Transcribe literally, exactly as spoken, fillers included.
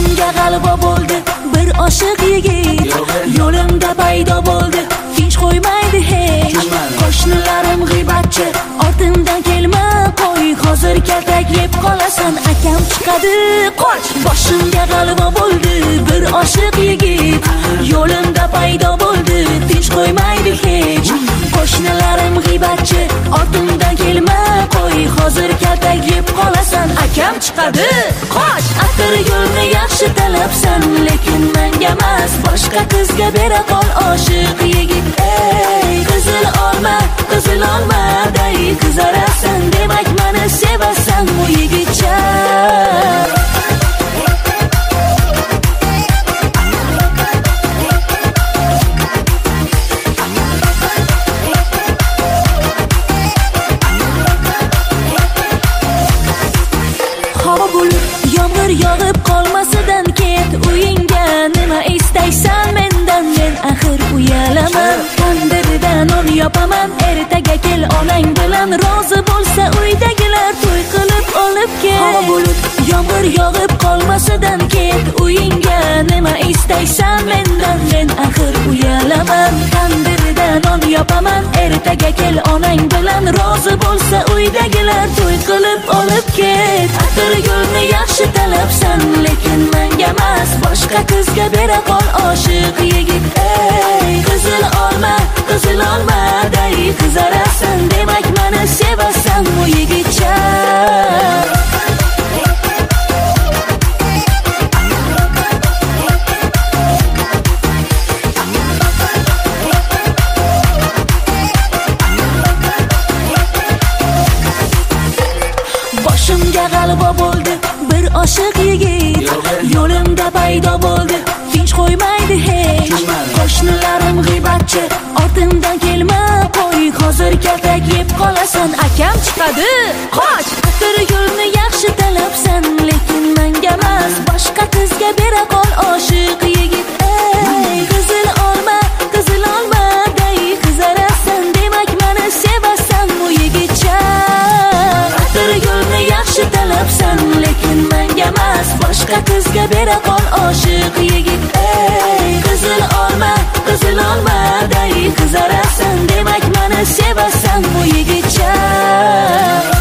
boshimga g'alaba bo'ldi bir oshiq yigit, yo'limda paydo bo'ldi tinch qo'ymaydi hech. Qo'shnilarim g'iybatchi, ortimdan kelma qo'y, hozir kaltak yeb qolasan, akam chiqadi qoch. Boshimga g'alaba bo'ldi bir oshiq yigit, yo'limda paydo bo'ldi tinch qo'ymaydi hech. Qo'shnilarim g'iybatchi, ortimdan kelma qo'y, hozir kaltak yeb qolasan, akam chiqadi qoch. Atir yo'lni yaxshi talabsan, lekin menga emas boshqa qizga bera qol oshiq yigit. Ey qizil olma, qizil olma day qizarasan, demak meni sevasan bu yigitcha. Havo bo'lib yomg'ir yog'ib qolmasidan ket uyingga, nima istaysan mendan, men axir uyalaman. Tandirdan non yopaman, ertaga kel onang bilan, rozi bo'lsa uydagilar to'y qilib olib kel. Havo bo'lib yomg'ir yog'ib qolmasidan ket uyingga, nima istaysan mendan, men axir uyalaman. Tandirdan non yopaman, ertaga kel onang bilan, rozi bo'lsa uydagilar to'y qilib olib ket. Atir yo'lni yaxshi talabsan, lekin menga emas boshqa qizga bera qol oshiq yigit. Ey qizil olma, qizil olma day qizarasan, demak meni sevasan bu yigitcha. Boshimga g'alaba bo'ldi bir oshiq yigit, yo'limda paydo bo'ldi tinch qo'ymaydi hech. Qo'shnilarim g'iybatchi, ortimdan kelma qo'y, hozir kaltak yeb qolasan, akam chiqadi qoch. Atir yo'lni yaxshi talabsan, lekin menga emas boshqa qizga bera qol oshiq yigit. Ey qizil olma, qizil olma day qizarasan, demak meni sevasan bu yigitcha. Atir yo'lni yaxshi talabsan, lekin menga emas boshqa qizga bera qol oshiq yigit. Ey qizil olma, qizil olma day qizarasan, demak meni sevasan bu yigitcha.